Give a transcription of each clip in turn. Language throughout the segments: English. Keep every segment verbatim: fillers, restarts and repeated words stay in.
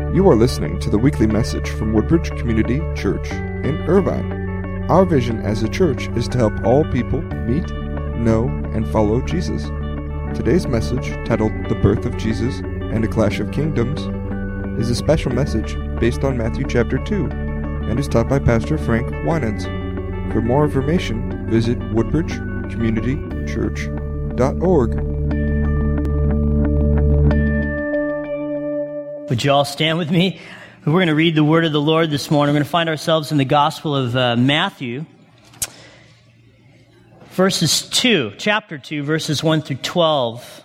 You are listening to the weekly message from Woodbridge Community Church in Irvine. Our vision as a church is to help all people meet, know, and follow Jesus. Today's message, titled The Birth of Jesus and a Clash of Kingdoms, is a special message based on Matthew chapter two and is taught by Pastor Frank Winans. For more information, visit woodbridge community church dot org. Would you all stand with me? We're going to read the word of the Lord this morning. We're going to find ourselves in the Gospel of uh, Matthew, verses two, chapter two, verses one through twelve.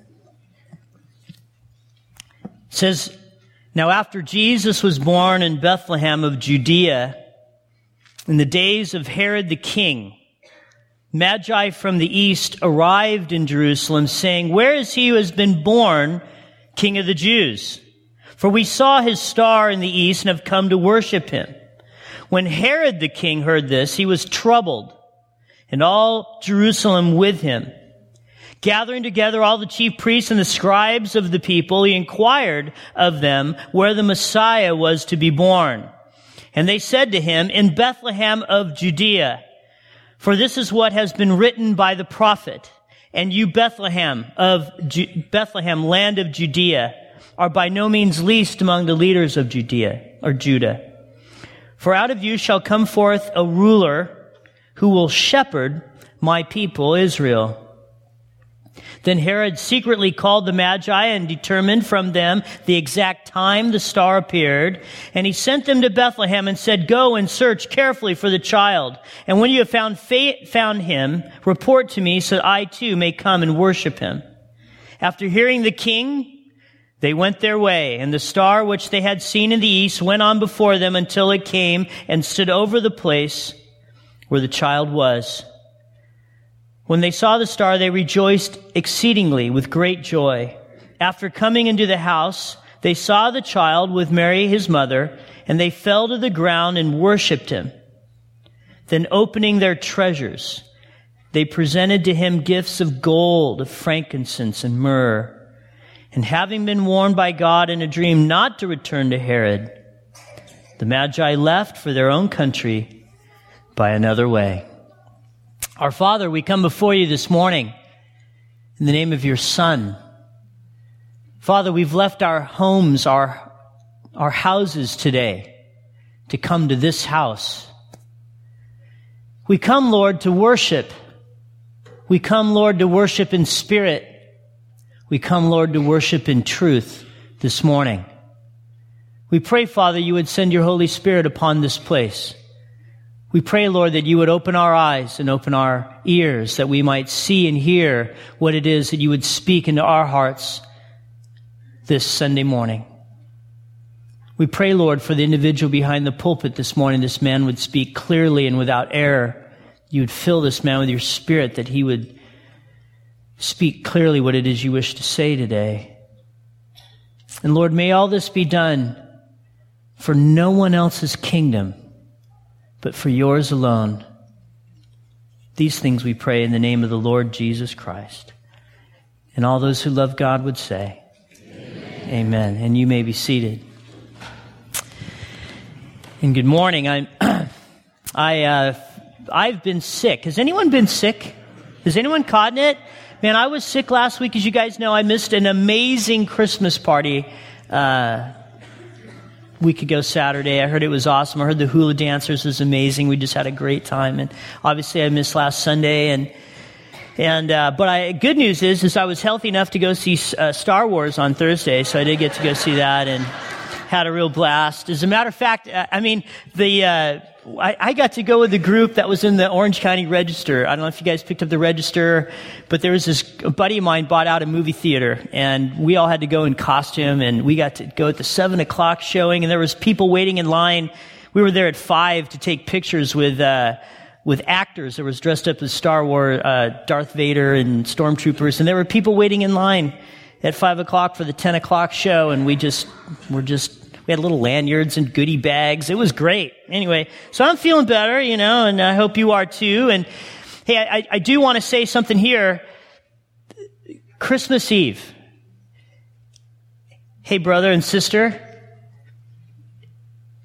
It says, "Now after Jesus was born in Bethlehem of Judea, in the days of Herod the king, Magi from the east arrived in Jerusalem, saying, 'Where is he who has been born King of the Jews? For we saw his star in the east and have come to worship him.' When Herod the king heard this, he was troubled, and all Jerusalem with him. Gathering together all the chief priests and the scribes of the people, he inquired of them where the Messiah was to be born. And they said to him, 'In Bethlehem of Judea. For this is what has been written by the prophet. And you, Bethlehem of Ju- Bethlehem, land of Judea, are by no means least among the leaders of Judea or Judah. For out of you shall come forth a ruler who will shepherd my people Israel.' Then Herod secretly called the Magi and determined from them the exact time the star appeared. And he sent them to Bethlehem and said, 'Go and search carefully for the child. And when you have found, fa- found him, report to me so that I too may come and worship him.' After hearing the king, they went their way, and the star which they had seen in the east went on before them until it came and stood over the place where the child was. When they saw the star, they rejoiced exceedingly with great joy. After coming into the house, they saw the child with Mary his mother, and they fell to the ground and worshipped him. Then opening their treasures, they presented to him gifts of gold, of frankincense and myrrh. And having been warned by God in a dream not to return to Herod, the Magi left for their own country by another way." Our Father, we come before you this morning in the name of your Son. Father, we've left our homes, our, our houses today to come to this house. We come, Lord, to worship. We come, Lord, to worship in spirit. We come, Lord, to worship in truth this morning. We pray, Father, you would send your Holy Spirit upon this place. We pray, Lord, that you would open our eyes and open our ears, that we might see and hear what it is that you would speak into our hearts this Sunday morning. We pray, Lord, for the individual behind the pulpit this morning. This man would speak clearly and without error. You would fill this man with your Spirit, that he would speak clearly what it is you wish to say today. And Lord, may all this be done for no one else's kingdom, but for yours alone. These things we pray in the name of the Lord Jesus Christ. And all those who love God would say, Amen. Amen. And you may be seated. And good morning. I'm, I, uh, I've been sick. Has anyone been sick? Has anyone caught it? Man, I was sick last week. As you guys know, I missed an amazing Christmas party uh week ago Saturday. I heard it was awesome. I heard the hula dancers was amazing. We just had a great time. And obviously I missed last Sunday. And and uh but I good news is is I was healthy enough to go see uh, Star Wars on Thursday, so I did get to go see that and had a real blast. As a matter of fact, I mean the uh I, I got to go with the group that was in the Orange County Register. I don't know if you guys picked up the Register, but there was this, a buddy of mine bought out a movie theater, and we all had to go in costume, and we got to go at the seven o'clock showing, and there was people waiting in line. We were there at five to take pictures with, uh, with actors that was dressed up as Star Wars, uh, Darth Vader and stormtroopers, and there were people waiting in line at five o'clock for the ten o'clock show, and we just, were just, we had little lanyards and goodie bags. It was great. Anyway, so I'm feeling better, you know, and I hope you are too. And hey, I, I do want to say something here. Christmas Eve. Hey, brother and sister,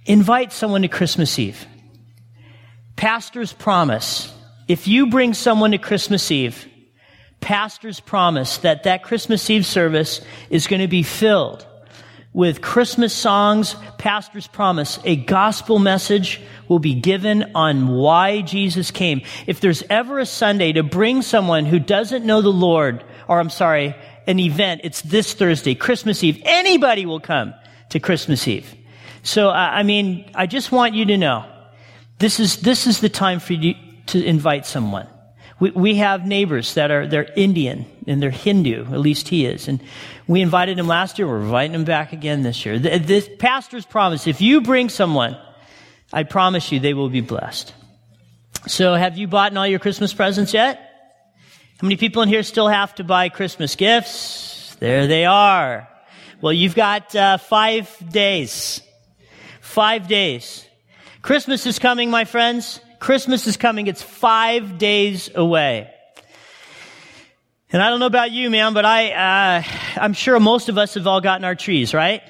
invite someone to Christmas Eve. Pastor's promise. If you bring someone to Christmas Eve, pastor's promise that that Christmas Eve service is going to be filled with Christmas songs. Pastor's promise, a gospel message will be given on why Jesus came. If there's ever a Sunday to bring someone who doesn't know the Lord, or I'm sorry, an event, it's this Thursday, Christmas Eve. Anybody will come to Christmas Eve. So, I mean, I just want you to know, this is, this is the time for you to invite someone. We, we have neighbors that are, they're Indian and they're Hindu, at least he is. And we invited him last year. We're inviting him back again this year. The, this pastor's promise, if you bring someone, I promise you they will be blessed. So have you bought all your Christmas presents yet? How many people in here still have to buy Christmas gifts? There they are. Well, you've got uh, five days. Five days. Christmas is coming, my friends. Christmas is coming. It's five days away. And I don't know about you, man, but I, uh, I'm sure most of us have all gotten our trees, right?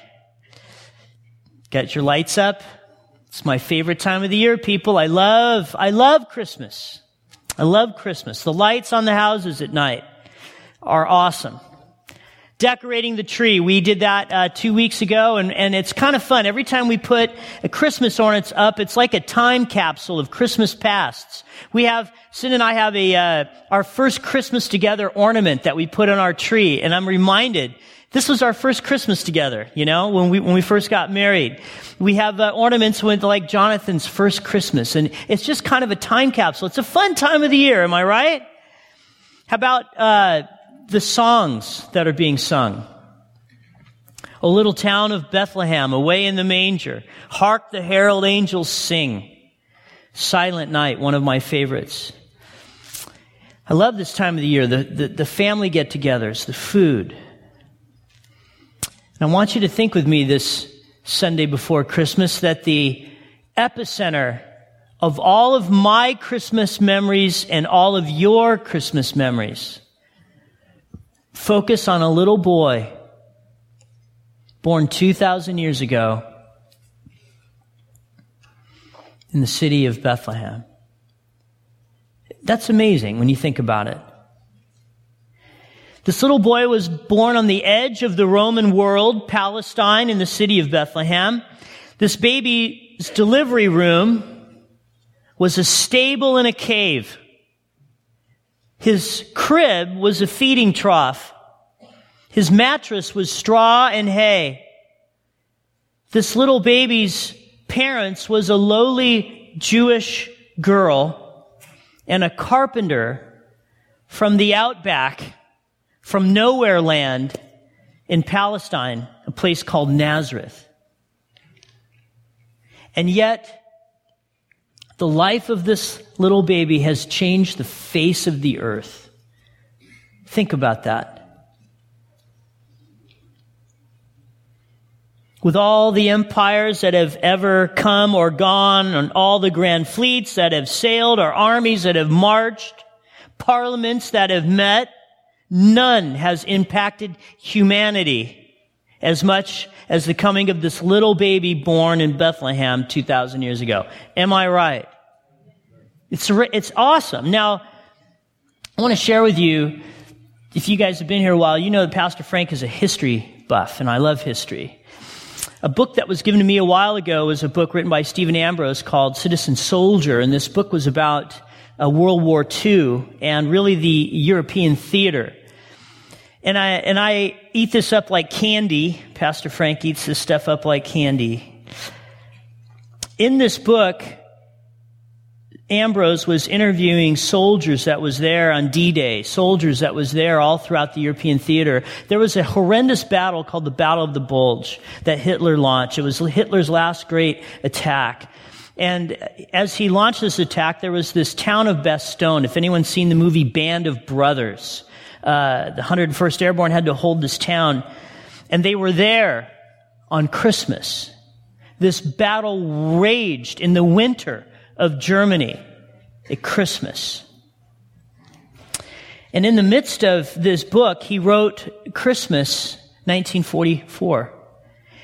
Got your lights up. It's my favorite time of the year, people. I love, I love Christmas. I love Christmas. The lights on the houses at night are awesome. Decorating the tree. We did that uh, two weeks ago, and, and it's kind of fun. Every time we put a Christmas ornament up, it's like a time capsule of Christmas pasts. We have, Sin and I have a uh, our first Christmas together ornament that we put on our tree, and I'm reminded this was our first Christmas together. You know, when we when we first got married, we have uh, ornaments with like Jonathan's first Christmas, and it's just kind of a time capsule. It's a fun time of the year. Am I right? How about uh the songs that are being sung? O little town of Bethlehem, away in the manger, hark the herald angels sing. Silent Night, one of my favorites. I love this time of the year, the, the, the family get-togethers, the food. And I want you to think with me this Sunday before Christmas that the epicenter of all of my Christmas memories and all of your Christmas memories focus on a little boy born two thousand years ago in the city of Bethlehem. That's amazing when you think about it. This little boy was born on the edge of the Roman world, Palestine, in the city of Bethlehem. This baby's delivery room was a stable in a cave. His crib was a feeding trough. His mattress was straw and hay. This little baby's parents was a lowly Jewish girl and a carpenter from the outback, from nowhere land in Palestine, a place called Nazareth. And yet, the life of this little baby has changed the face of the earth. Think about that. With all the empires that have ever come or gone, and all the grand fleets that have sailed, or armies that have marched, parliaments that have met, none has impacted humanity as much as the coming of this little baby born in Bethlehem two thousand years ago. Am I right? It's, it's awesome. Now, I want to share with you, if you guys have been here a while, you know that Pastor Frank is a history buff, and I love history. A book that was given to me a while ago was a book written by Stephen Ambrose called Citizen Soldier, and this book was about uh, World War Two and really the European theater. And I and I eat this up like candy. Pastor Frank eats this stuff up like candy. In this book, Ambrose was interviewing soldiers that was there on D-Day, soldiers that was there all throughout the European theater. There was a horrendous battle called the Battle of the Bulge that Hitler launched. It was Hitler's last great attack. And as he launched this attack, there was this town of Bastogne. If anyone's seen the movie Band of Brothers, uh, the one hundred first Airborne had to hold this town. And they were there on Christmas. This battle raged in the winter of Germany at Christmas. And in the midst of this book, he wrote Christmas nineteen forty-four.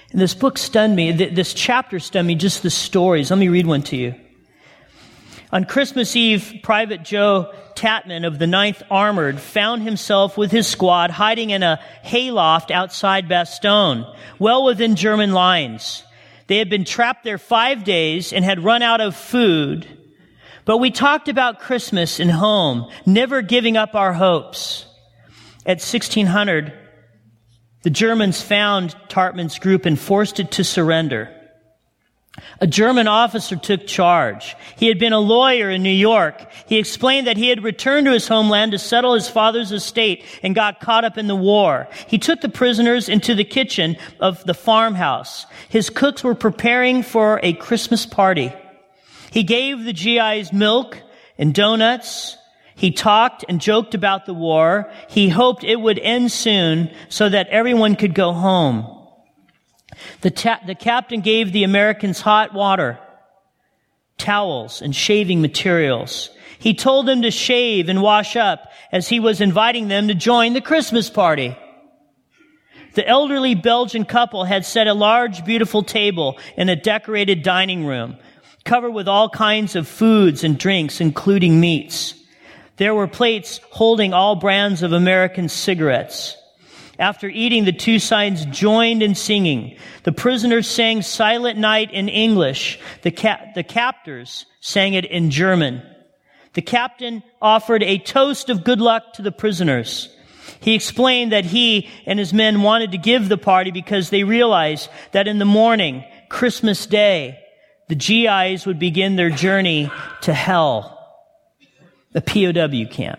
And this book stunned me. This chapter stunned me, just the stories. Let me read one to you. On Christmas Eve, Private Joe Tatman of the ninth Armored found himself with his squad hiding in a hayloft outside Bastogne, well within German lines. They had been trapped there five days and had run out of food. But we talked about Christmas and home, never giving up our hopes. At sixteen hundred, the Germans found Tartman's group and forced it to surrender. A German officer took charge. He had been a lawyer in New York. He explained that he had returned to his homeland to settle his father's estate and got caught up in the war. He took the prisoners into the kitchen of the farmhouse. His cooks were preparing for a Christmas party. He gave the G Is milk and donuts. He talked and joked about the war. He hoped it would end soon so that everyone could go home. The, ta- the captain gave the Americans hot water, towels, and shaving materials. He told them to shave and wash up as he was inviting them to join the Christmas party. The elderly Belgian couple had set a large, beautiful table in a decorated dining room, covered with all kinds of foods and drinks, including meats. There were plates holding all brands of American cigarettes. After eating, the two sides joined in singing. The prisoners sang Silent Night in English. The, ca- the captors sang it in German. The captain offered a toast of good luck to the prisoners. He explained that he and his men wanted to give the party because they realized that in the morning, Christmas Day, the G Is would begin their journey to hell, a P O W camp.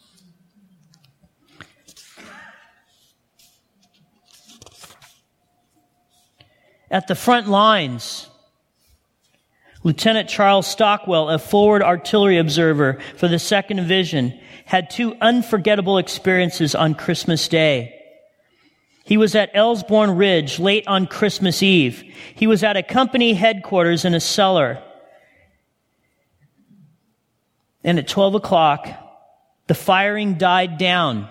At the front lines, Lieutenant Charles Stockwell, a forward artillery observer for the second Division, had two unforgettable experiences on Christmas Day. He was at Ellesbourne Ridge late on Christmas Eve. He was at a company headquarters in a cellar. And at twelve o'clock, the firing died down.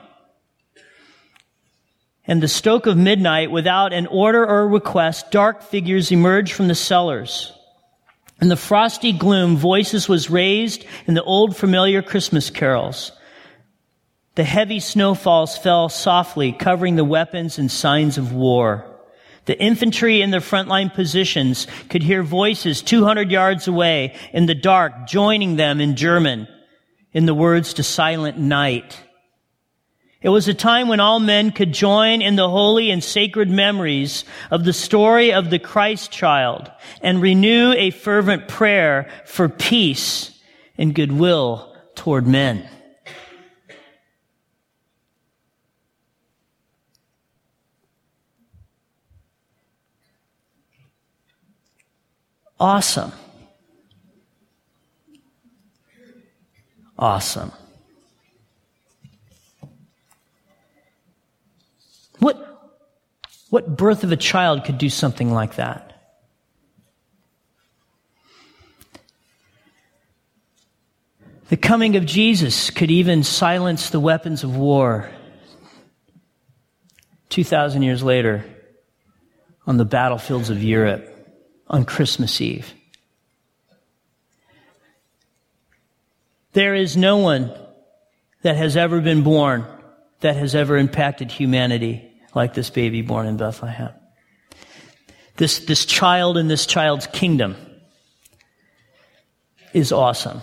And the stroke of midnight, without an order or request, dark figures emerged from the cellars. In the frosty gloom, voices was raised in the old familiar Christmas carols. The heavy snowfalls fell softly, covering the weapons and signs of war. The infantry in their frontline positions could hear voices two hundred yards away in the dark, joining them in German, in the words to Silent Night. It was a time when all men could join in the holy and sacred memories of the story of the Christ child and renew a fervent prayer for peace and goodwill toward men. Awesome. Awesome. What, what birth of a child could do something like that? The coming of Jesus could even silence the weapons of war. Two thousand years later, on the battlefields of Europe, on Christmas Eve. There is no one that has ever been born that has ever impacted humanity like this baby born in Bethlehem. This, this child in this child's kingdom is awesome.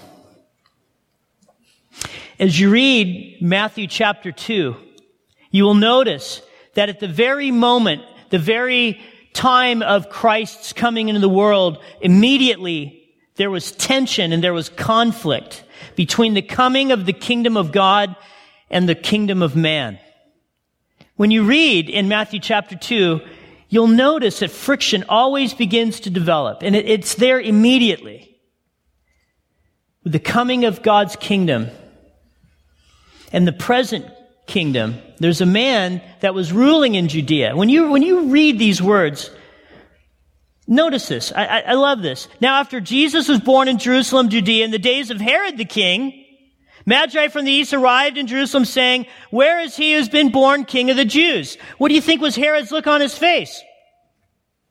As you read Matthew chapter two, you will notice that at the very moment, the very time of Christ's coming into the world, immediately there was tension and there was conflict between the coming of the kingdom of God and the kingdom of man. When you read in Matthew chapter two, you'll notice that friction always begins to develop, and it, it's there immediately. With the coming of God's kingdom and the present kingdom, there's a man that was ruling in Judea. When you, when you read these words, notice this. I, I, I love this. Now, after Jesus was born in Jerusalem, Judea, in the days of Herod the king, Magi from the east arrived in Jerusalem saying, "Where is he who's been born King of the Jews?" What do you think was Herod's look on his face?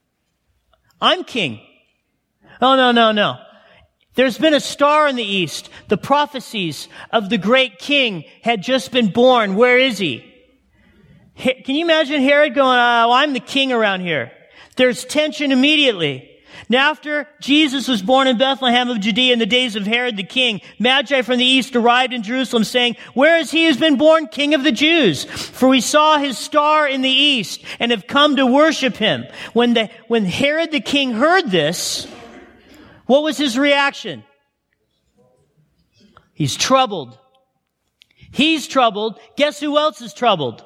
I'm king. Oh, no, no, no. There's been a star in the east. The prophecies of the great king had just been born. Where is he? Can you imagine Herod going, oh, I'm the king around here? There's tension immediately. Now, after Jesus was born in Bethlehem of Judea in the days of Herod the king, Magi from the east arrived in Jerusalem saying, where is he who's been born King of the Jews? For we saw his star in the east and have come to worship him. When the, when Herod the king heard this, what was his reaction? He's troubled. He's troubled. Guess who else is troubled?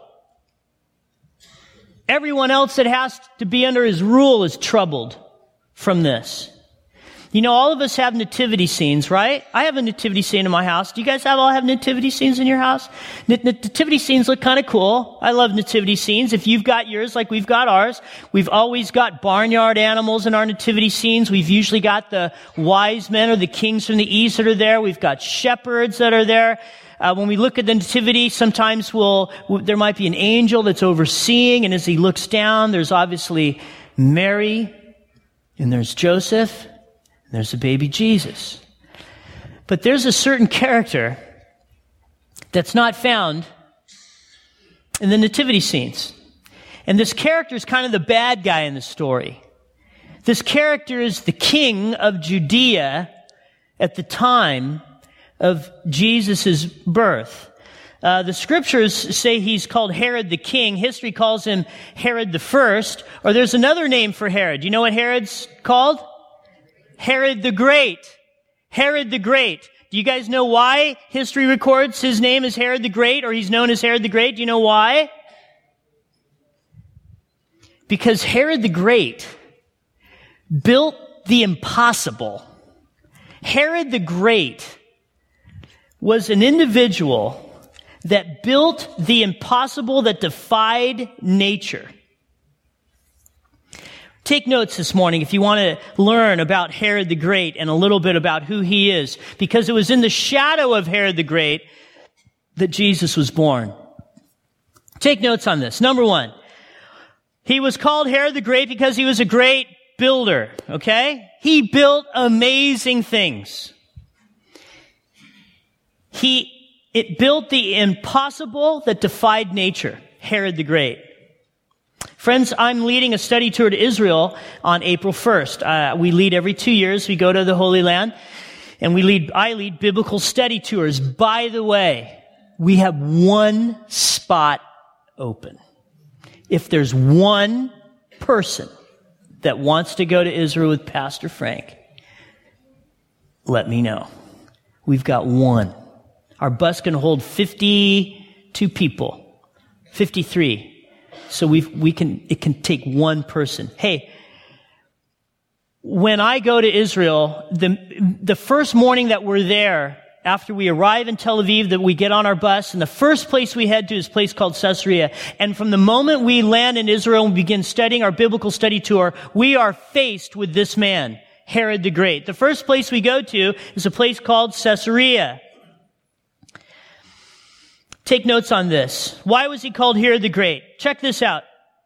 Everyone else that has to be under his rule is troubled from this. You know, all of us have nativity scenes, right? I have a nativity scene in my house. Do you guys have all have nativity scenes in your house? Nativity scenes look kind of cool. I love nativity scenes. If you've got yours like we've got ours, we've always got barnyard animals in our nativity scenes. We've usually got the wise men or the kings from the east that are there. We've got shepherds that are there. Uh, when we look at the nativity, sometimes we'll, there might be an angel that's overseeing, and as he looks down, there's obviously Mary, and there's Joseph, and there's the baby Jesus. But there's a certain character that's not found in the nativity scenes. And this character is kind of the bad guy in the story. This character is the king of Judea at the time of Jesus' birth. Uh, the scriptures say he's called Herod the king. History calls him Herod the first. Or there's another name for Herod. Do you know what Herod's called? Herod the Great. Herod the Great. Do you guys know why history records his name as Herod the Great, or he's known as Herod the Great? Do you know why? Because Herod the Great built the impossible. Herod the Great was an individual that built the impossible, that defied nature. Take notes this morning if you want to learn about Herod the Great and a little bit about who he is, because it was in the shadow of Herod the Great that Jesus was born. Take notes on this. Number one, he was called Herod the Great because he was a great builder, okay? He built amazing things. He, it built the impossible that defied nature, Herod the Great. Friends, I'm leading a study tour to Israel on April first. Uh, we lead every two years. We go to the Holy Land, and we lead, I lead biblical study tours. By the way, we have one spot open. If there's one person that wants to go to Israel with Pastor Frank, let me know. We've got one. Our bus can hold fifty-two people, fifty-three. So we we can it can take one person. Hey, when I go to Israel, the the first morning that we're there, after we arrive in Tel Aviv, that we get on our bus, and the first place we head to is a place called Caesarea. And from the moment we land in Israel and begin studying our biblical study tour, we are faced with this man, Herod the Great. The first place we go to is a place called Caesarea. Take notes on this. Why was he called Herod the Great? Check this out.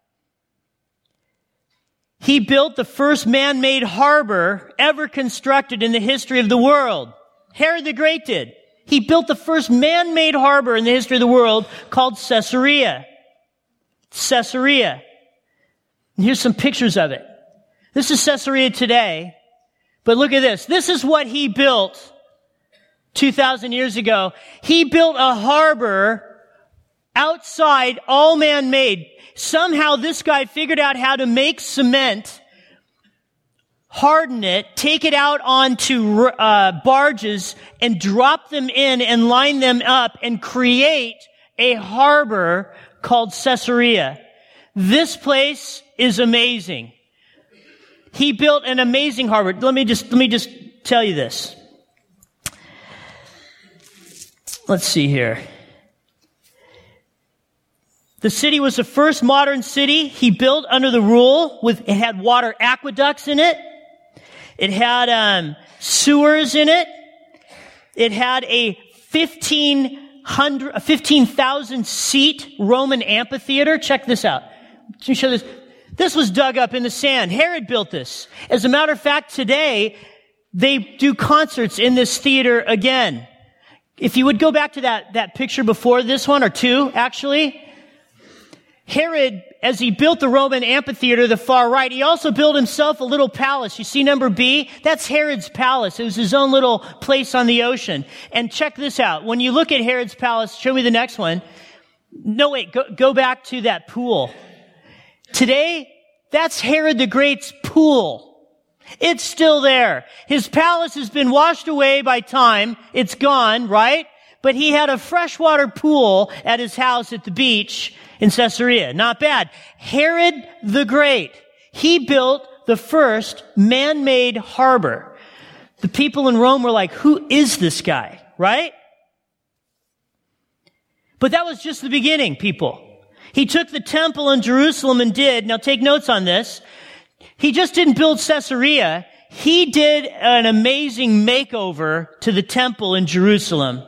He built the first man-made harbor ever constructed in the history of the world. Herod the Great did. He built the first man-made harbor in the history of the world called Caesarea. Caesarea. And here's some pictures of it. This is Caesarea today. But look at this. This is what he built two thousand years ago. He built a harbor outside, all man-made. Somehow this guy figured out how to make cement, harden it, take it out onto uh, barges, and drop them in and line them up and create a harbor called Caesarea. This place is amazing. He built an amazing harbor. Let me just let me just tell you this. Let's see here. The city was the first modern city he built under the rule. With it had water aqueducts in it. It had um, sewers in it. It had a fifteen hundred, a fifteen thousand seat Roman amphitheater. Check this out. Let me show this. This was dug up in the sand. Herod built this. As a matter of fact, today, they do concerts in this theater again. If you would go back to that, that picture before this one, or two, actually. Herod, as he built the Roman amphitheater, the far right, he also built himself a little palace. You see number B? That's Herod's palace. It was his own little place on the ocean. And check this out. When you look at Herod's palace, show me the next one. No, wait, go, go back to that pool. Today, that's Herod the Great's pool. It's still there. His palace has been washed away by time. It's gone, right? But he had a freshwater pool at his house at the beach in Caesarea. Not bad. Herod the Great. He built the first man-made harbor. The people in Rome were like, who is this guy? Right? But that was just the beginning, people. He took the temple in Jerusalem and did, now take notes on this, he just didn't build Caesarea. He did an amazing makeover to the temple in Jerusalem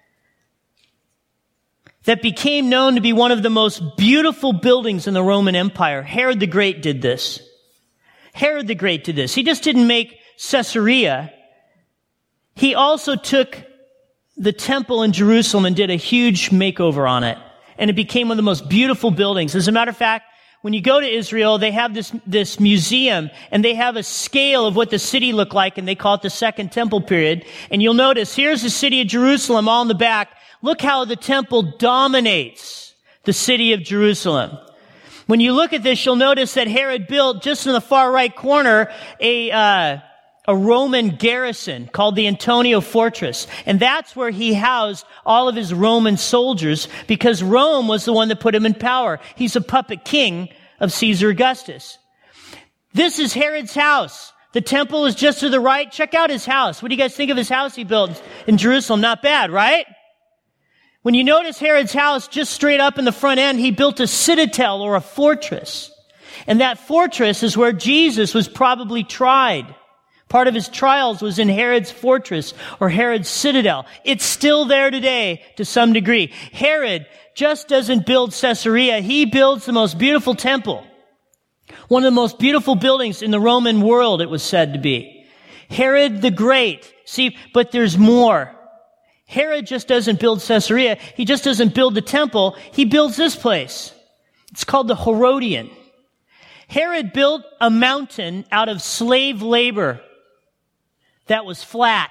that became known to be one of the most beautiful buildings in the Roman Empire. Herod the Great did this. Herod the Great did this. He just didn't make Caesarea. He also took the temple in Jerusalem and did a huge makeover on it. And it became one of the most beautiful buildings. As a matter of fact, when you go to Israel, they have this, this museum, and they have a scale of what the city looked like, and they call it the Second Temple period. And you'll notice, here's the city of Jerusalem all in the back. Look how the temple dominates the city of Jerusalem. When you look at this, you'll notice that Herod built, just in the far right corner, a, uh, a Roman garrison called the Antonia Fortress. And that's where he housed all of his Roman soldiers, because Rome was the one that put him in power. He's a puppet king of Caesar Augustus. This is Herod's house. The temple is just to the right. Check out his house. What do you guys think of his house he built in Jerusalem? Not bad, right? When you notice Herod's house, just straight up in the front end, he built a citadel or a fortress. And that fortress is where Jesus was probably tried. Part of his trials was in Herod's fortress or Herod's citadel. It's still there today to some degree. Herod just doesn't build Caesarea. He builds the most beautiful temple. One of the most beautiful buildings in the Roman world, it was said to be. Herod the Great. See, but there's more. Herod just doesn't build Caesarea. He just doesn't build the temple. He builds this place. It's called the Herodian. Herod built a mountain out of slave labor that was flat.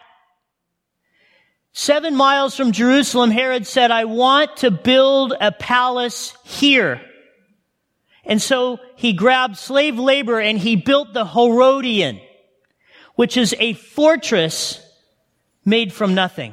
Seven miles from Jerusalem, Herod said, I want to build a palace here. And so he grabbed slave labor and he built the Herodian, which is a fortress made from nothing.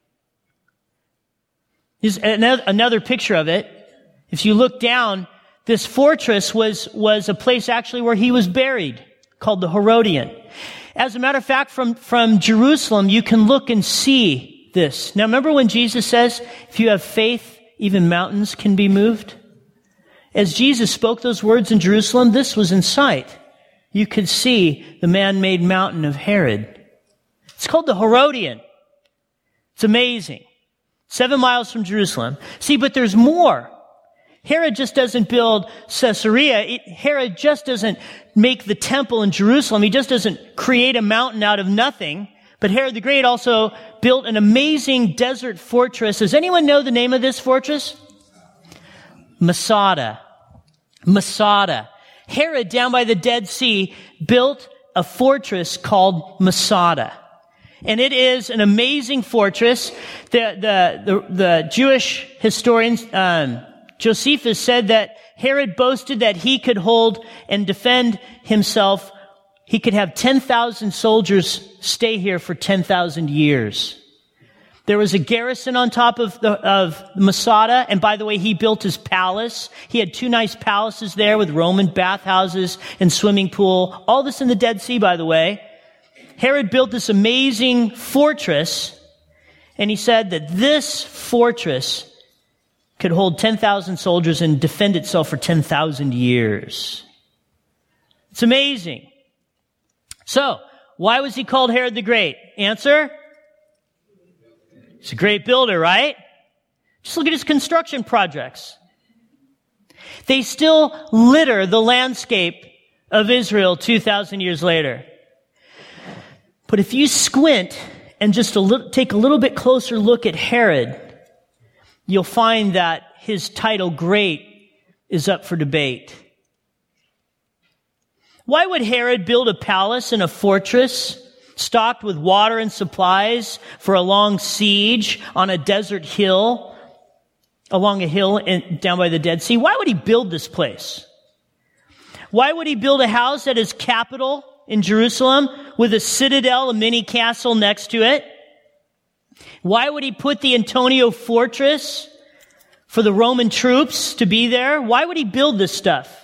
Here's another picture of it. If you look down, this fortress was, was a place actually where he was buried, called the Herodian. As a matter of fact, from, from Jerusalem, you can look and see this. Now, remember when Jesus says, if you have faith, even mountains can be moved? As Jesus spoke those words in Jerusalem, this was in sight. You could see the man-made mountain of Herod. It's called the Herodian. It's amazing. Seven miles from Jerusalem. See, but there's more. Herod just doesn't build Caesarea. It, Herod just doesn't make the temple in Jerusalem. He just doesn't create a mountain out of nothing. But Herod the Great also built an amazing desert fortress. Does anyone know the name of this fortress? Masada. Masada. Herod, down by the Dead Sea, built a fortress called Masada. And it is an amazing fortress. The, the, the, the Jewish historian, um, Josephus said that Herod boasted that he could hold and defend himself. He could have ten thousand soldiers stay here for ten thousand years. There was a garrison on top of the, of Masada. And by the way, he built his palace. He had two nice palaces there with Roman bathhouses and swimming pool. All this in the Dead Sea, by the way. Herod built this amazing fortress, and he said that this fortress could hold ten thousand soldiers and defend itself for ten thousand years. It's amazing. So, why was he called Herod the Great? Answer? He's a great builder, right? Just look at his construction projects. They still litter the landscape of Israel two thousand years later. But if you squint and just a little, take a little bit closer look at Herod, you'll find that his title, great, is up for debate. Why would Herod build a palace and a fortress stocked with water and supplies for a long siege on a desert hill, along a hill in, down by the Dead Sea? Why would he build this place? Why would he build a house at his capital in Jerusalem with a citadel, a mini castle next to it? Why would he put the Antonia fortress for the Roman troops to be there? Why would he build this stuff?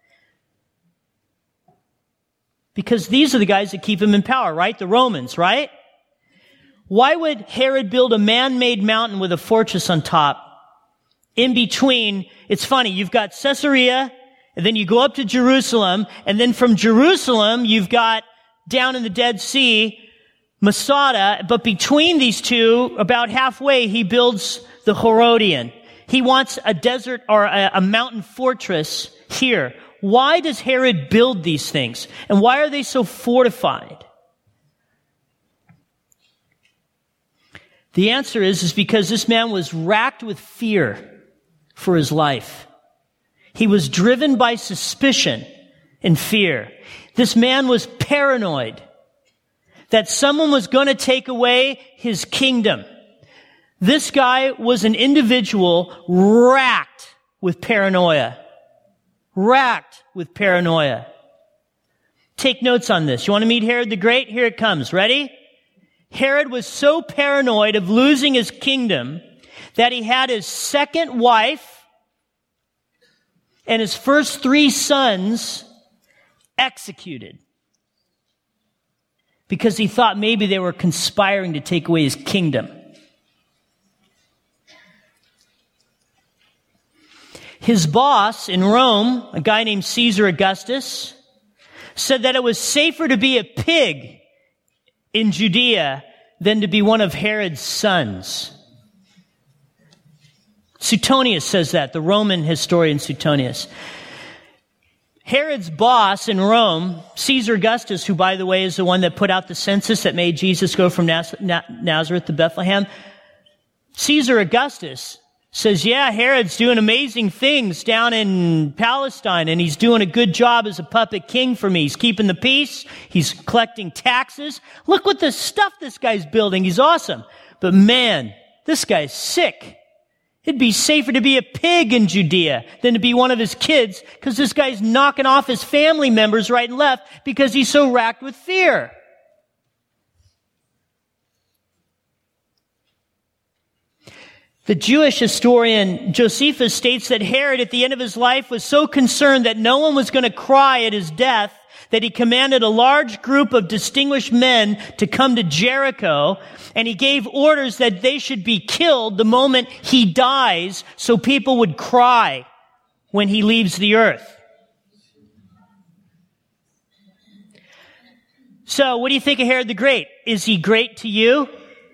Because these are the guys that keep him in power, right? The Romans, right? Why would Herod build a man-made mountain with a fortress on top? In between, it's funny, you've got Caesarea, and then you go up to Jerusalem, and then from Jerusalem, you've got down in the Dead Sea, Masada, but between these two, about halfway, he builds the Herodian. He wants a desert or a, a mountain fortress here. Why does Herod build these things? And why are they so fortified? The answer is, is because this man was racked with fear for his life. He was driven by suspicion and fear. This man was paranoid that someone was going to take away his kingdom. This guy was an individual racked with paranoia. Racked with paranoia. Take notes on this. You want to meet Herod the Great? Here it comes. Ready? Herod was so paranoid of losing his kingdom that he had his second wife and his first three sons executed because he thought maybe they were conspiring to take away his kingdom. His boss in Rome, a guy named Caesar Augustus, said that it was safer to be a pig in Judea than to be one of Herod's sons. Suetonius says that, the Roman historian Suetonius. Herod's boss in Rome, Caesar Augustus, who, by the way, is the one that put out the census that made Jesus go from Nazareth to Bethlehem, Caesar Augustus says, yeah, Herod's doing amazing things down in Palestine, and he's doing a good job as a puppet king for me. He's keeping the peace. He's collecting taxes. Look what the stuff this guy's building. He's awesome. But man, this guy's sick. It'd be safer to be a pig in Judea than to be one of his kids, because this guy's knocking off his family members right and left because he's so racked with fear. The Jewish historian Josephus states that Herod at the end of his life was so concerned that no one was going to cry at his death that he commanded a large group of distinguished men to come to Jericho, and he gave orders that they should be killed the moment he dies so people would cry when he leaves the earth. So, what do you think of Herod the Great? Is he great to you?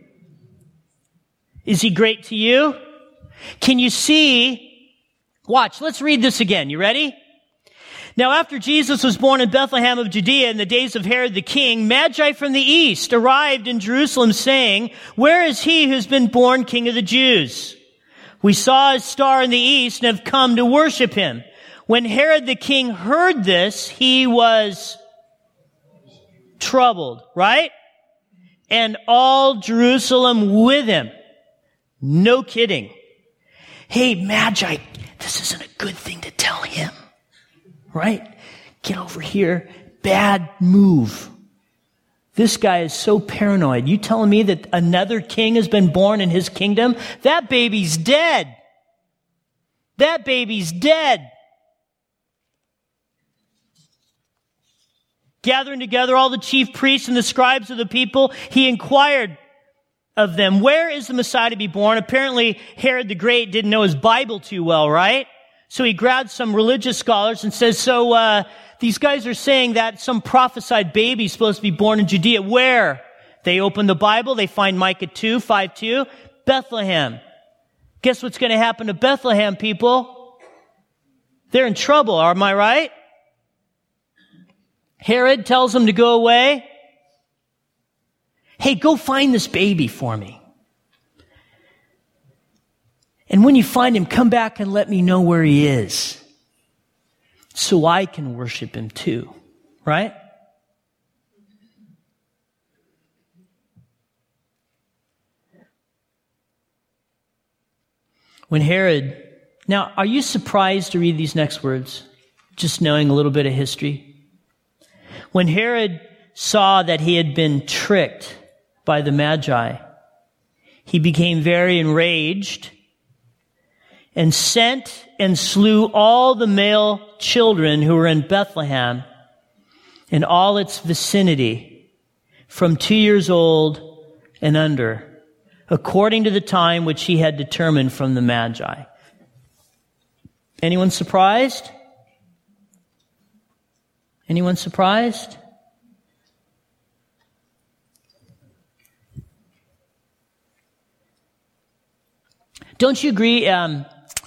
Is he great to you? Can you see? Watch, let's read this again. You ready? Now, after Jesus was born in Bethlehem of Judea in the days of Herod the king, Magi from the east arrived in Jerusalem saying, "Where is he who's been born King of the Jews? We saw his star in the east and have come to worship him." When Herod the king heard this, he was troubled, right? And all Jerusalem with him. No kidding. Hey, Magi, this isn't a good thing to tell him. Right? Get over here. Bad move. This guy is so paranoid. You telling me that another king has been born in his kingdom? That baby's dead. That baby's dead. Gathering together all the chief priests and the scribes of the people, he inquired of them, "Where is the Messiah to be born?" Apparently, Herod the Great didn't know his Bible too well, right? So he grabbed some religious scholars and says, so uh these guys are saying that some prophesied baby is supposed to be born in Judea. Where? They open the Bible, they find Micah two, five, two, Bethlehem. Guess what's going to happen to Bethlehem, people? They're in trouble, am I right? Herod tells them to go away. Hey, go find this baby for me. And when you find him, come back and let me know where he is, so I can worship him too. Right? When Herod, now, are you surprised to read these next words, just knowing a little bit of history? When Herod saw that he had been tricked by the Magi, he became very enraged and sent and slew all the male children who were in Bethlehem and all its vicinity from two years old and under, according to the time which he had determined from the Magi. Anyone surprised? Anyone surprised? Don't you agree? Um,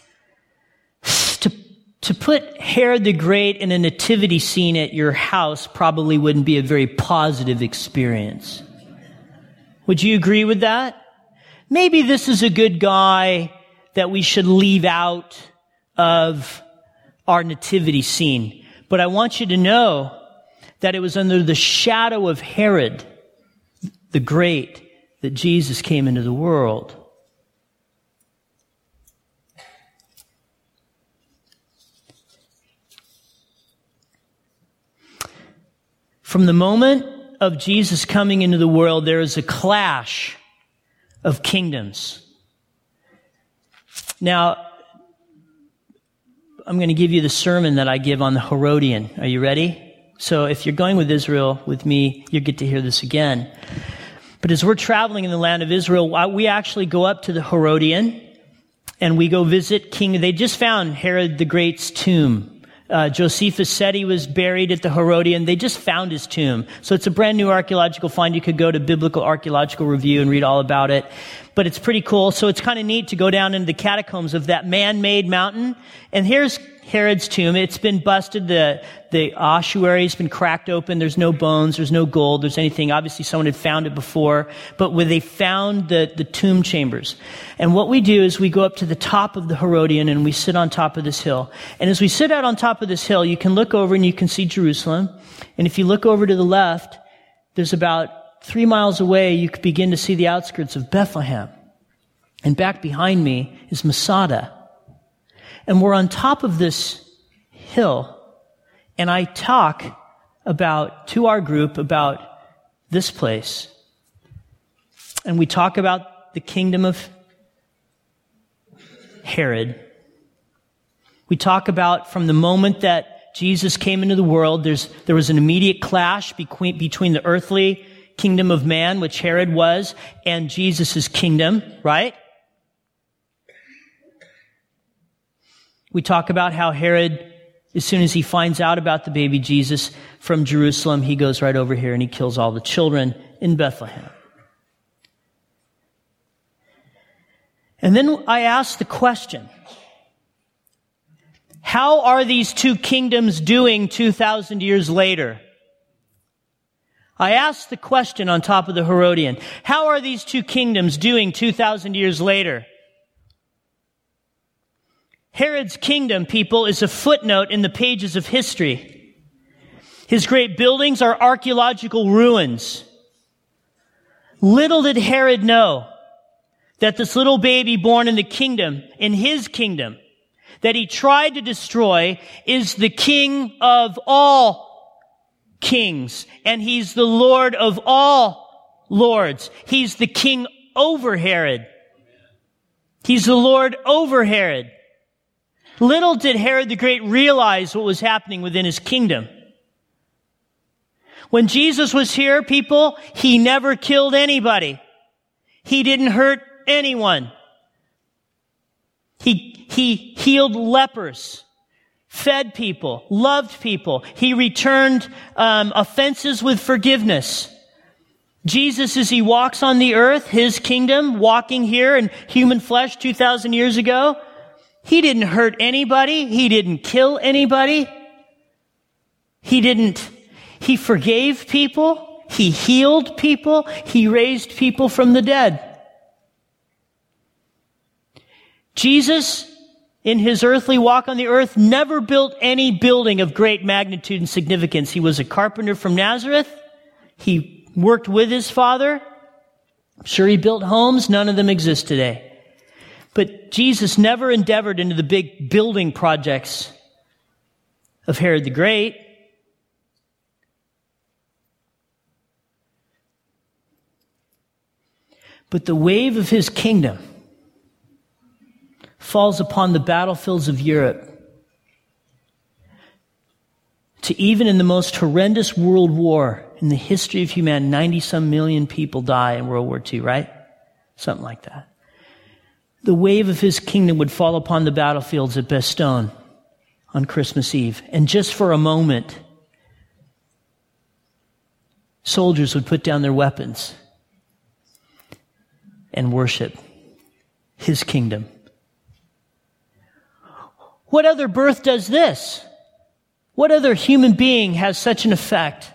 to to put Herod the Great in a nativity scene at your house probably wouldn't be a very positive experience. Would you agree with that? Maybe this is a good guy that we should leave out of our nativity scene. But I want you to know that it was under the shadow of Herod the Great that Jesus came into the world. From the moment of Jesus coming into the world, there is a clash of kingdoms. Now, I'm going to give you the sermon that I give on the Herodian. Are you ready? So if you're going with Israel with me, you get to hear this again. But as we're traveling in the land of Israel, we actually go up to the Herodian and we go visit King. They just found Herod the Great's tomb. Uh, Josephus said he was buried at the Herodian. They just found his tomb. So it's a brand new archaeological find. You could go to Biblical Archaeological Review and read all about it. But it's pretty cool. So it's kind of neat to go down into the catacombs of that man-made mountain. And here's Herod's tomb. It's been busted. The, the ossuary's been cracked open. There's no bones. There's no gold. There's anything. Obviously someone had found it before. But where they found the, the tomb chambers. And what we do is we go up to the top of the Herodian and we sit on top of this hill. And as we sit out on top of this hill, you can look over and you can see Jerusalem. And if you look over to the left, there's about three miles away, you could begin to see the outskirts of Bethlehem. And back behind me is Masada. And we're on top of this hill, and I talk about, to our group, about this place. And we talk about the kingdom of Herod. We talk about from the moment that Jesus came into the world, there's, there was an immediate clash between, between the earthly kingdom of man, which Herod was, and Jesus' kingdom, right? We talk about how Herod, as soon as he finds out about the baby Jesus from Jerusalem, he goes right over here and he kills all the children in Bethlehem. And then I ask the question, how are these two kingdoms doing two thousand years later? I asked the question on top of the Herodian, how are these two kingdoms doing two thousand years later? Herod's kingdom, people, is a footnote in the pages of history. His great buildings are archaeological ruins. Little did Herod know that this little baby born in the kingdom, in his kingdom, that he tried to destroy, is the king of all kings, and he's the Lord of all lords. He's the king over Herod. He's the Lord over Herod. Little did Herod the Great realize what was happening within his kingdom. When Jesus was here, people, he never killed anybody. He didn't hurt anyone. He, he healed lepers, fed people, loved people. He returned um, offenses with forgiveness. Jesus, as he walks on the earth, his kingdom, walking here in human flesh two thousand years ago, He didn't hurt anybody. He didn't kill anybody. He didn't, he forgave people. He healed people. He raised people from the dead. Jesus, in his earthly walk on the earth, never built any building of great magnitude and significance. He was a carpenter from Nazareth. He worked with his father. I'm sure he built homes. None of them exist today. But Jesus never endeavored into the big building projects of Herod the Great. But the wave of his kingdom falls upon the battlefields of Europe. To even in the most horrendous world war in the history of humanity, ninety-some million people die in World War Two, right? Something like that. The wave of his kingdom would fall upon the battlefields at Bastogne on Christmas Eve. And just for a moment, soldiers would put down their weapons and worship his kingdom. What other birth does this? What other human being has such an effect?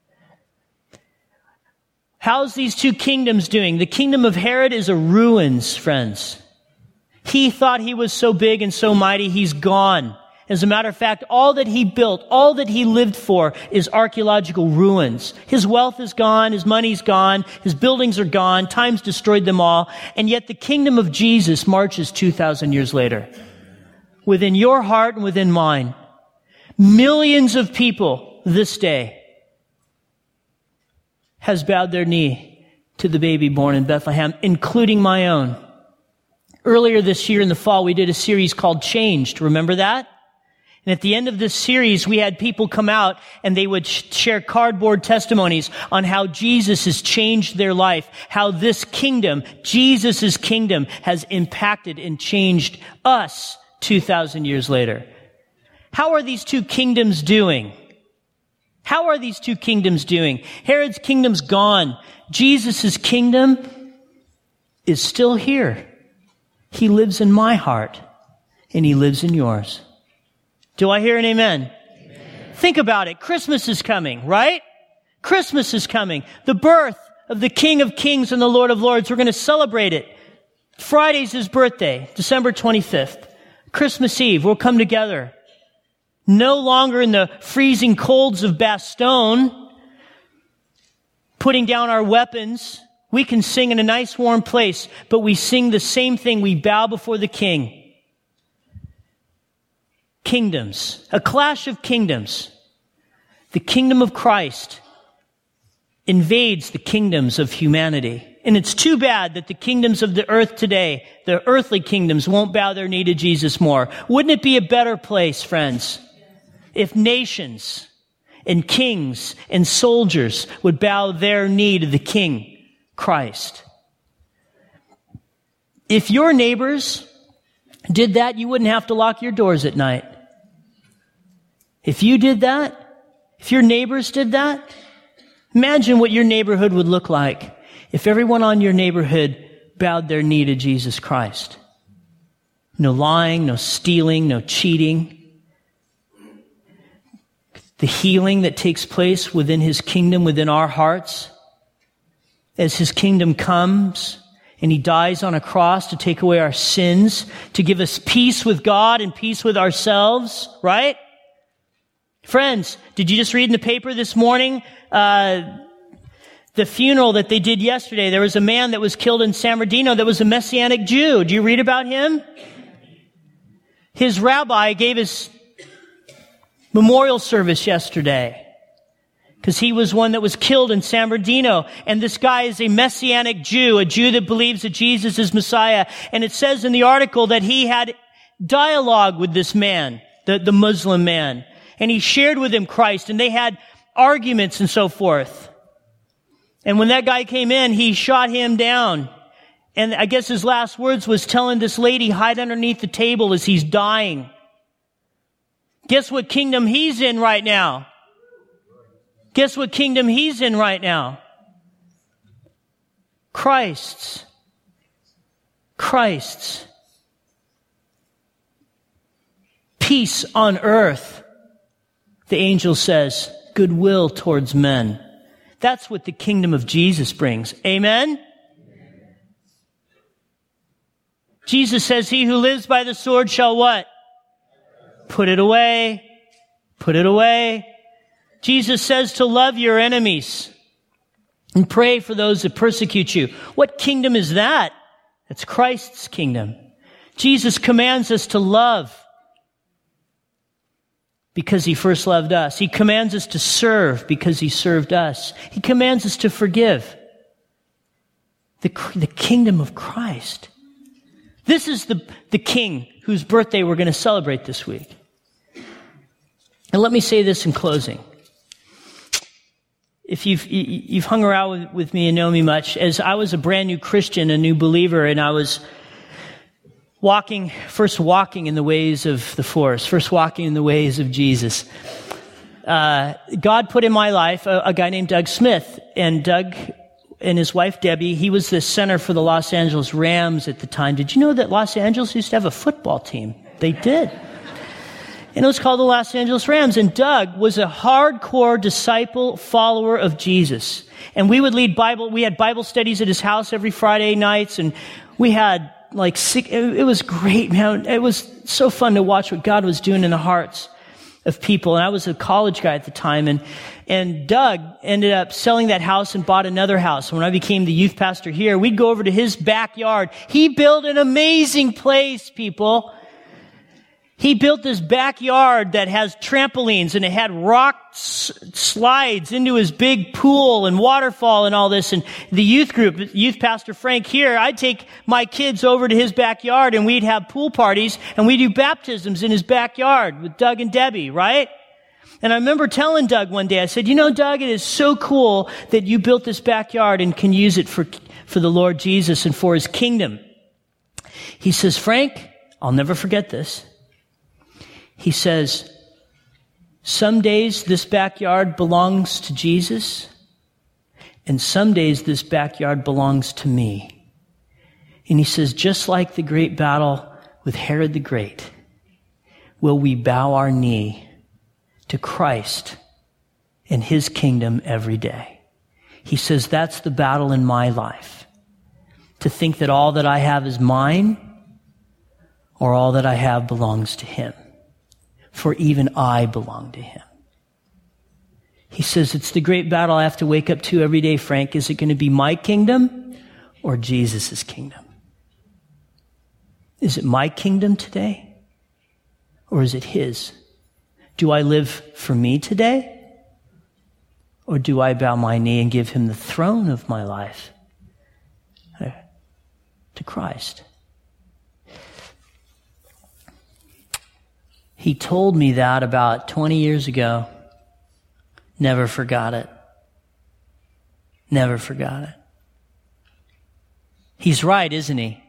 How's these two kingdoms doing? The kingdom of Herod is a ruins, friends. He thought he was so big and so mighty, he's gone. As a matter of fact, all that he built, all that he lived for is archaeological ruins. His wealth is gone, his money's gone, his buildings are gone, time's destroyed them all, and yet the kingdom of Jesus marches two thousand years later. Within your heart and within mine, millions of people this day has bowed their knee to the baby born in Bethlehem, including my own. Earlier this year in the fall, we did a series called Changed. Remember that? And at the end of this series, we had people come out and they would sh- share cardboard testimonies on how Jesus has changed their life, how this kingdom, Jesus' kingdom, has impacted and changed us two thousand years later. How are these two kingdoms doing? How are these two kingdoms doing? Herod's kingdom's gone. Jesus' kingdom is still here. He lives in my heart, and he lives in yours. Do I hear an amen? Amen? Think about it. Christmas is coming, right? Christmas is coming. The birth of the King of Kings and the Lord of Lords. We're going to celebrate it. Friday's his birthday, December twenty-fifth. Christmas Eve, we'll come together. No longer in the freezing colds of Bastogne, putting down our weapons. We can sing in a nice warm place, but we sing the same thing. We bow before the King. Kingdoms. A clash of kingdoms. The kingdom of Christ invades the kingdoms of humanity. And it's too bad that the kingdoms of the earth today, the earthly kingdoms, won't bow their knee to Jesus more. Wouldn't it be a better place, friends, if nations and kings and soldiers would bow their knee to the King, Christ? If your neighbors did that, you wouldn't have to lock your doors at night. If you did that, if your neighbors did that, imagine what your neighborhood would look like if everyone on your neighborhood bowed their knee to Jesus Christ. No lying, no stealing, no cheating. The healing that takes place within his kingdom, within our hearts, as his kingdom comes and he dies on a cross to take away our sins, to give us peace with God and peace with ourselves, right? Friends, did you just read in the paper this morning, uh, the funeral that they did yesterday? There was a man that was killed in San Bernardino that was a Messianic Jew. Did you read about him? His rabbi gave his memorial service yesterday because he was one that was killed in San Bernardino. And this guy is a Messianic Jew, a Jew that believes that Jesus is Messiah. And it says in the article that he had dialogue with this man, the, the Muslim man. And he shared with him Christ, and they had arguments and so forth. And when that guy came in, he shot him down. And I guess his last words was telling this lady, hide underneath the table as he's dying. Guess what kingdom he's in right now? Guess what kingdom he's in right now? Christ's. Christ's. peace on earth. The angel says, goodwill towards men. That's what the kingdom of Jesus brings. Amen? Jesus says, he who lives by the sword shall what? Put it away. Put it away. Jesus says to love your enemies and pray for those that persecute you. What kingdom is that? It's Christ's kingdom. Jesus commands us to love because he first loved us. He commands us to serve because he served us. He commands us to forgive. The, the kingdom of Christ. This is the, the king whose birthday we're going to celebrate this week. And let me say this in closing. If you've, you've hung around with, with me and know me much, as I was a brand new Christian, a new believer, and I was walking, first walking in the ways of the force, first walking in the ways of Jesus, uh, God put in my life a, a guy named Doug Smith. And Doug and his wife, Debbie, he was the center for the Los Angeles Rams at the time. Did you know that Los Angeles used to have a football team? They did. And it was called the Los Angeles Rams. And Doug was a hardcore disciple, follower of Jesus. And we would lead Bible, we had Bible studies at his house every Friday nights, and we had like six, it was great, man. It was so fun to watch what God was doing in the hearts of people. And I was a college guy at the time, and and Doug ended up selling that house and bought another house. When I became the youth pastor here, we'd go over to his backyard. He built an amazing place, people. He built this backyard that has trampolines, and it had rock s- slides into his big pool and waterfall and all this. And the youth group, youth pastor Frank here, I'd take my kids over to his backyard and we'd have pool parties and we'd do baptisms in his backyard with Doug and Debbie, right? And I remember telling Doug one day, I said, you know, Doug, it is so cool that you built this backyard and can use it for, for the Lord Jesus and for his kingdom. He says, Frank, I'll never forget this. He says, some days this backyard belongs to Jesus, and some days this backyard belongs to me. And he says, just like the great battle with Herod the Great, will we bow our knee to Christ and his kingdom every day. He says, that's the battle in my life. To think that all that I have is mine, or all that I have belongs to him. For even I belong to him. He says, it's the great battle I have to wake up to every day, Frank. Is it going to be my kingdom or Jesus' kingdom? Is it my kingdom today or is it his? Do I live for me today or do I bow my knee and give him the throne of my life to Christ? He told me that about twenty years ago. Never forgot it. Never forgot it. He's right, isn't he?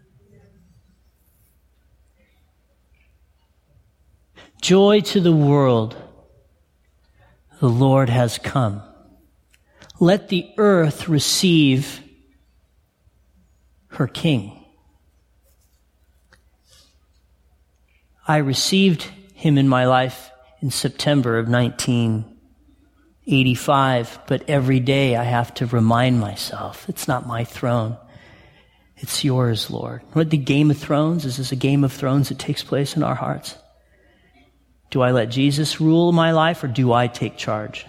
Joy to the world. The Lord has come. Let the earth receive her King. I received him in my life in September of nineteen eighty-five, but every day I have to remind myself, it's not my throne. It's yours, Lord. What the Game of Thrones? Is this a Game of Thrones that takes place in our hearts? Do I let Jesus rule my life or do I take charge?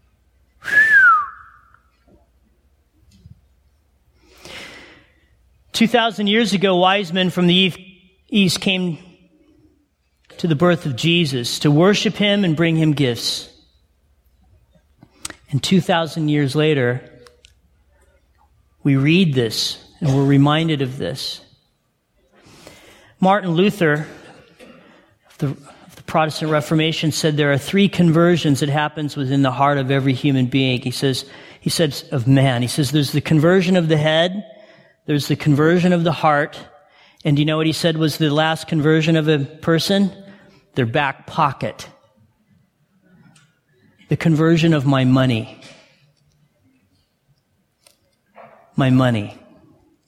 Two thousand years ago, wise men from the east came to the birth of Jesus, to worship him and bring him gifts. And two thousand years later, we read this and we're reminded of this. Martin Luther, of the, of the Protestant Reformation, said there are three conversions that happens within the heart of every human being. He says, he says of man, he says there's the conversion of the head, there's the conversion of the heart, and do you know what he said was the last conversion of a person? Their back pocket. The conversion of my money. My money.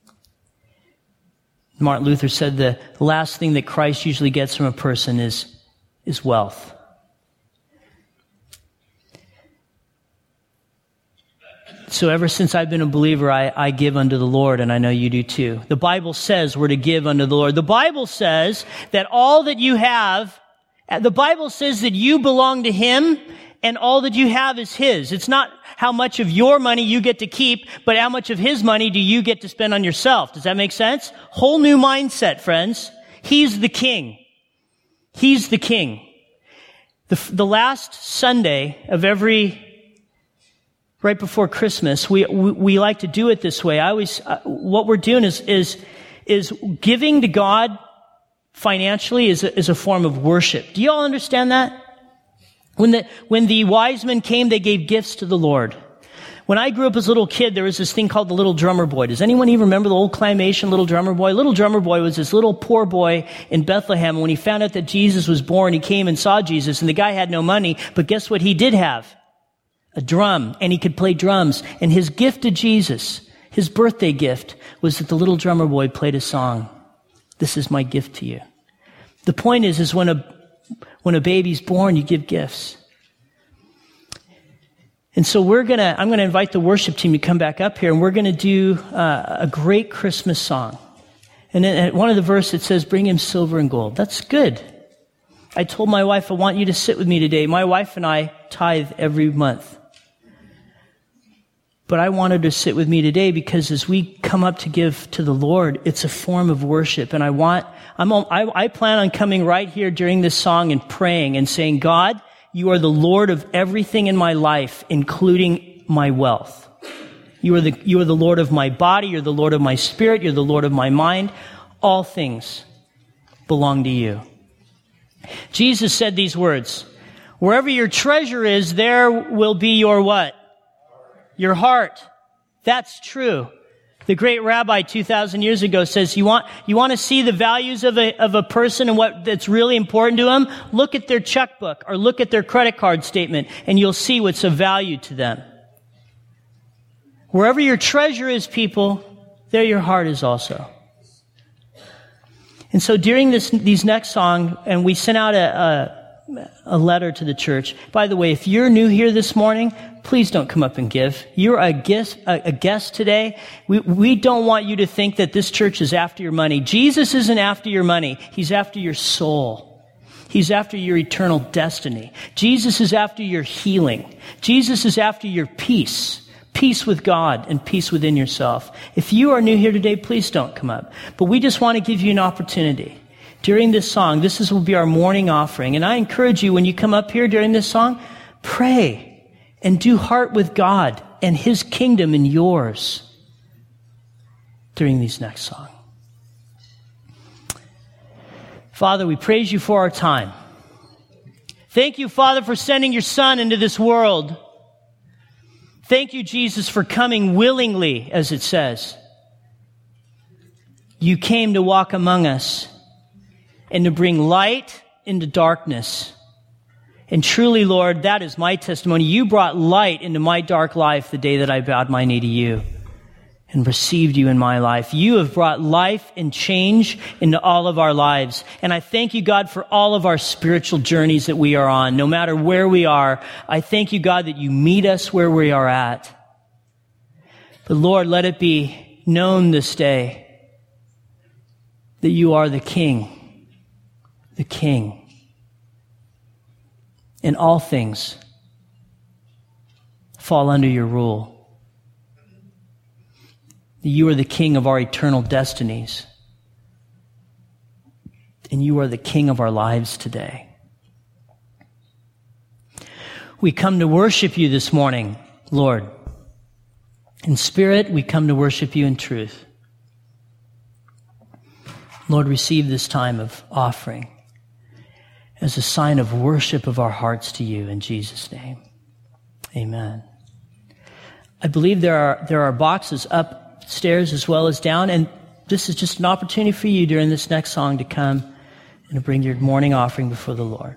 Martin Luther said the last thing that Christ usually gets from a person is is wealth. So ever since I've been a believer, I, I give unto the Lord, and I know you do too. The Bible says we're to give unto the Lord. The Bible says that all that you have, the Bible says that you belong to Him, and all that you have is His. It's not how much of your money you get to keep, but how much of His money do you get to spend on yourself. Does that make sense? Whole new mindset, friends. He's the King. He's the King. The, the last Sunday of every right before Christmas, we, we we like to do it this way. I always uh, what we're doing is is is giving to God financially is a, is a form of worship. Do you all understand that? When the when the wise men came, they gave gifts to the Lord. When I grew up as a little kid, there was this thing called the Little Drummer Boy. Does anyone even remember the old claymation Little Drummer Boy? Little Drummer Boy was this little poor boy in Bethlehem. And when he found out that Jesus was born, he came and saw Jesus, and the guy had no money, but guess what he did have? A drum, and he could play drums. And his gift to Jesus, his birthday gift, was that the little drummer boy played a song. This is my gift to you. The point is, is when a, when a baby's born, you give gifts. And so we're gonna, I'm gonna invite the worship team to come back up here, and we're gonna do uh, a great Christmas song. And then at one of the verses it says, bring him silver and gold. That's good. I told my wife, I want you to sit with me today. My wife and I tithe every month. But I wanted to sit with me today because as we come up to give to the Lord, it's a form of worship. And I want, I'm, I, I plan on coming right here during this song and praying and saying, God, you are the Lord of everything in my life, including my wealth. You are the, you are the Lord of my body. You're the Lord of my spirit. You're the Lord of my mind. All things belong to you. Jesus said these words, wherever your treasure is, there will be your what? Your heart. That's true. The great rabbi two thousand years ago says, you want, you want to see the values of a, of a person and what that's really important to them? Look at their checkbook or look at their credit card statement and you'll see what's of value to them. Wherever your treasure is, people, there your heart is also. And so during this, these next song, and we sent out a, a a letter to the church. By the way, if you're new here this morning, please don't come up and give. You're a guest, a, a guest today. We, we don't want you to think that this church is after your money. Jesus isn't after your money. He's after your soul. He's after your eternal destiny. Jesus is after your healing. Jesus is after your peace. Peace with God and peace within yourself. If you are new here today, please don't come up. But we just want to give you an opportunity. During this song, this is, will be our morning offering. And I encourage you, when you come up here during this song, pray and do heart with God and His kingdom and yours during these next song. Father, we praise you for our time. Thank you, Father, for sending your Son into this world. Thank you, Jesus, for coming willingly, as it says. You came to walk among us and to bring light into darkness. And truly, Lord, that is my testimony. You brought light into my dark life the day that I bowed my knee to you and received you in my life. You have brought life and change into all of our lives. And I thank you, God, for all of our spiritual journeys that we are on. No matter where we are, I thank you, God, that you meet us where we are at. But Lord, let it be known this day that you are the King. The King. And all things fall under your rule. You are the King of our eternal destinies. And you are the King of our lives today. We come to worship you this morning, Lord. In spirit, we come to worship you in truth. Lord, receive this time of offering as a sign of worship of our hearts to you in Jesus' name. Amen. I believe there are there are boxes upstairs as well as down, and this is just an opportunity for you during this next song to come and to bring your morning offering before the Lord.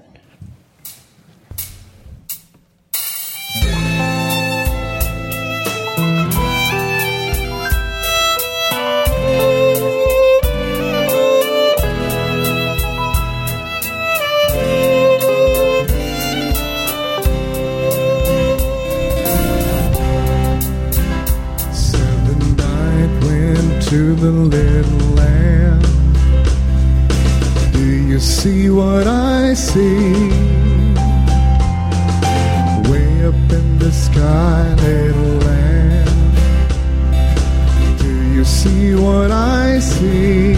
to the little lamb. Do you see what I see? Way up in the sky, little lamb. Do you see what I see?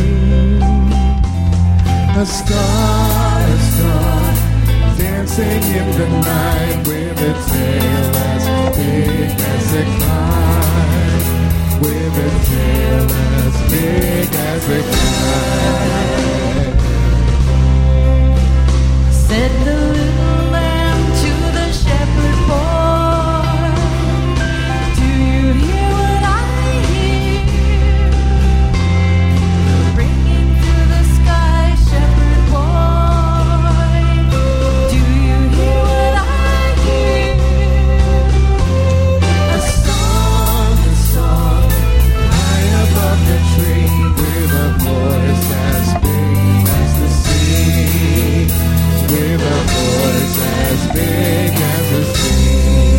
A star, a star, dancing in the night with a tail as big as a kite, with a tail as big as a kite. Said the little lamb to the shepherd boy, do you hear what I hear? Ringing through the sky, shepherd boy, do you hear what I hear? A song, a song, high above the tree, with a voice as big as the sea, with a voice as big as the sea.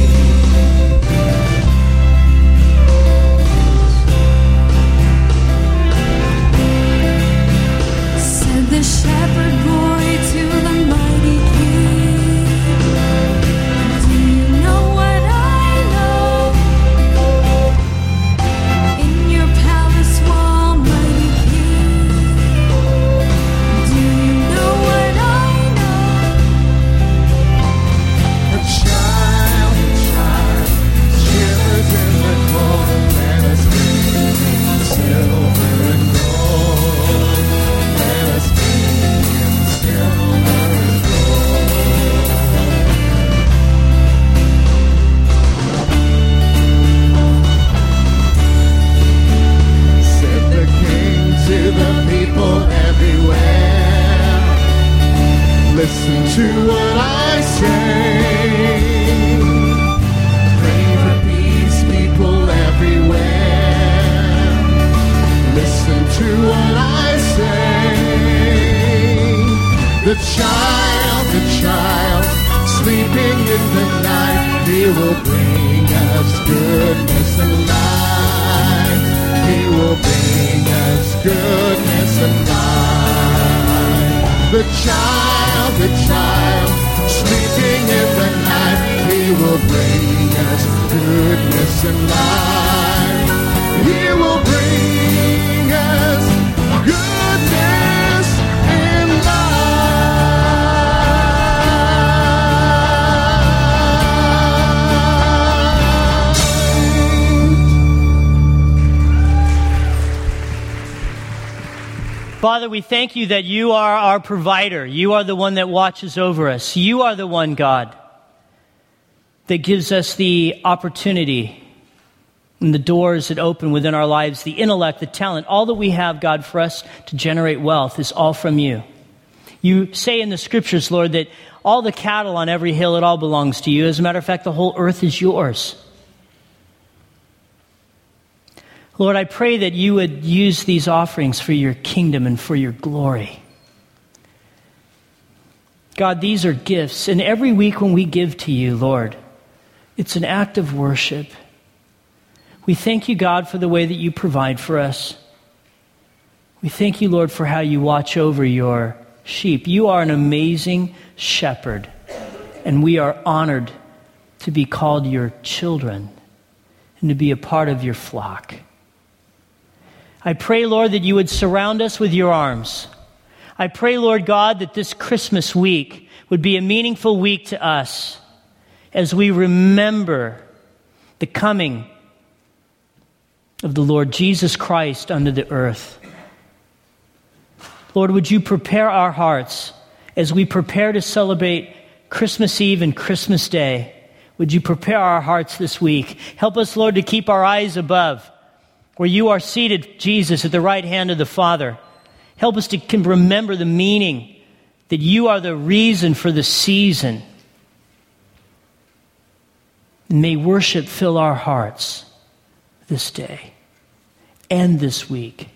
Said the shepherd boy to the mighty king, do you know what I know? In your palace wall, mighty king, do you know what I know? A child, a child, shivers in the cold, let us bring in silver and gold, let us bring in silver and gold. Said the king to the people everywhere, listen to what I say. Pray for peace, people everywhere. Listen to what I say. The child, the child, sleeping in the night, he will bring us goodness and light. He will bring us goodness and light. The child, the child, sleeping in the night, he will bring us goodness and light. He will bring us goodness and Father, we thank you that you are our provider. You are the one that watches over us. You are the one, God, that gives us the opportunity and the doors that open within our lives, the intellect, the talent, all that we have, God, for us to generate wealth is all from you. You say in the scriptures, Lord, that all the cattle on every hill, it all belongs to you. As a matter of fact, the whole earth is yours. Lord, I pray that you would use these offerings for your kingdom and for your glory. God, these are gifts, and every week when we give to you, Lord, it's an act of worship. We thank you, God, for the way that you provide for us. We thank you, Lord, for how you watch over your sheep. You are an amazing shepherd, and we are honored to be called your children and to be a part of your flock. I pray, Lord, that you would surround us with your arms. I pray, Lord God, that this Christmas week would be a meaningful week to us as we remember the coming of the Lord Jesus Christ unto the earth. Lord, would you prepare our hearts as we prepare to celebrate Christmas Eve and Christmas Day? Would you prepare our hearts this week? Help us, Lord, to keep our eyes above, where you are seated, Jesus, at the right hand of the Father. Help us to remember the meaning that you are the reason for the season. And may worship fill our hearts this day and this week.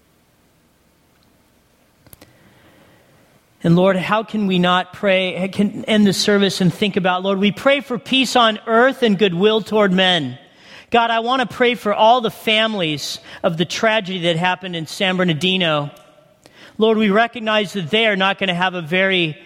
And Lord, how can we not pray, can end the service and think about, Lord, we pray for peace on earth and goodwill toward men. God, I want to pray for all the families of the tragedy that happened in San Bernardino. Lord, we recognize that they are not going to have a very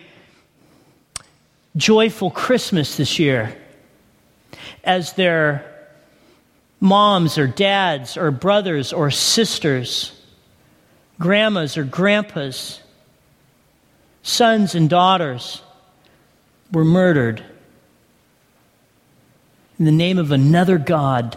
joyful Christmas this year, as their moms or dads or brothers or sisters, grandmas or grandpas, sons and daughters were murdered in the name of another God.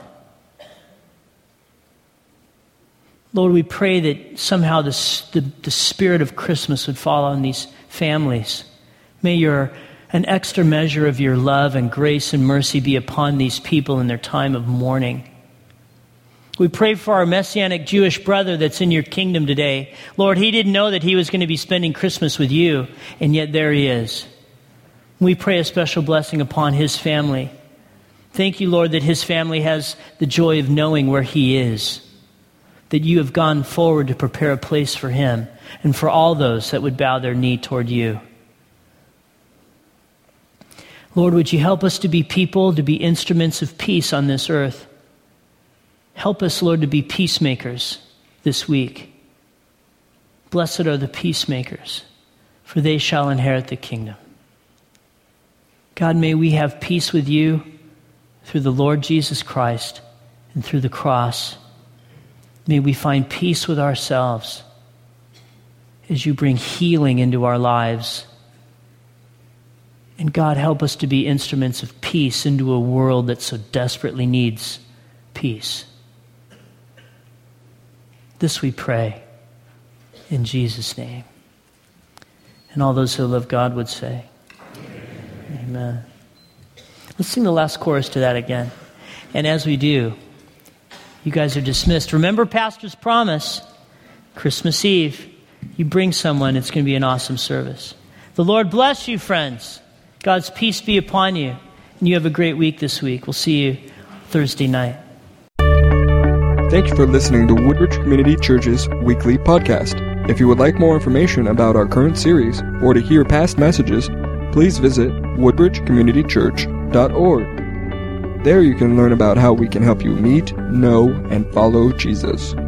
Lord, we pray that somehow the, the, the spirit of Christmas would fall on these families. May your an extra measure of your love and grace and mercy be upon these people in their time of mourning. We pray for our Messianic Jewish brother that's in your kingdom today. Lord, he didn't know that he was going to be spending Christmas with you, and yet there he is. We pray a special blessing upon his family. Thank you, Lord, that his family has the joy of knowing where he is, that you have gone forward to prepare a place for him and for all those that would bow their knee toward you. Lord, would you help us to be people, to be instruments of peace on this earth? Help us, Lord, to be peacemakers this week. Blessed are the peacemakers, for they shall inherit the kingdom. God, may we have peace with you through the Lord Jesus Christ and through the cross. May we find peace with ourselves as you bring healing into our lives. And God, help us to be instruments of peace into a world that so desperately needs peace. This we pray in Jesus' name. And all those who love God would say, Amen. Amen. Let's sing the last chorus to that again. And as we do, you guys are dismissed. Remember Pastor's promise, Christmas Eve, you bring someone, it's going to be an awesome service. The Lord bless you, friends. God's peace be upon you. And you have a great week this week. We'll see you Thursday night. Thank you for listening to Woodbridge Community Church's weekly podcast. If you would like more information about our current series or to hear past messages, please visit woodbridge community church dot org. There you can learn about how we can help you meet, know, and follow Jesus.